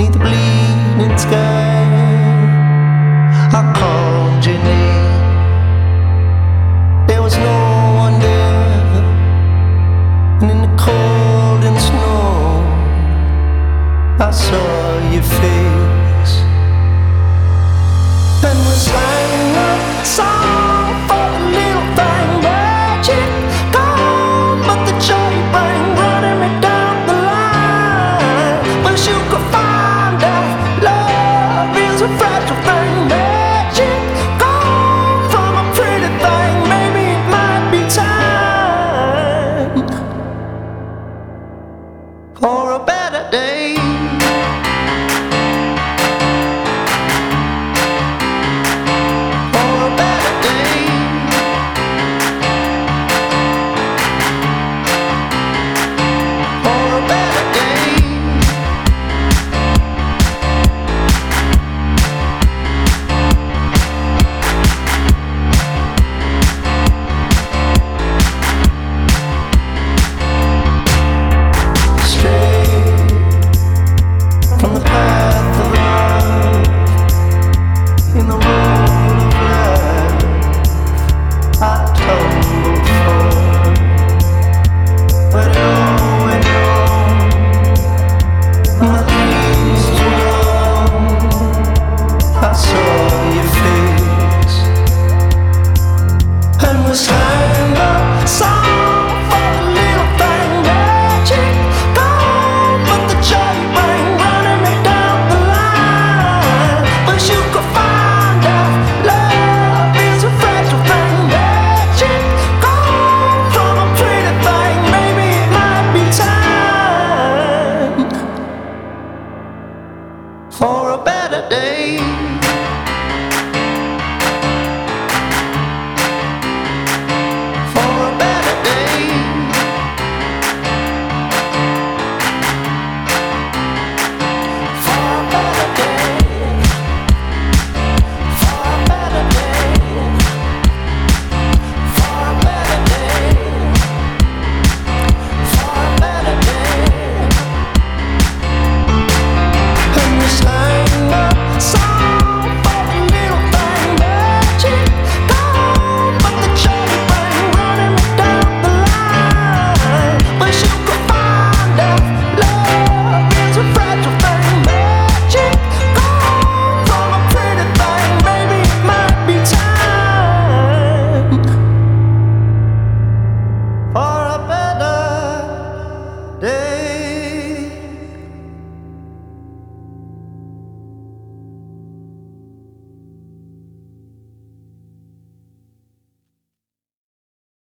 'neath the bleeding sky. I called your name, there was no one there, and in the cold and snow I saw your face. And we sang a song for the little thing, magic gone, but the joy bring running me down the line. Wish you could find out love is a fragile thing, magic gone from a pretty thing. Maybe it might be time for a better day.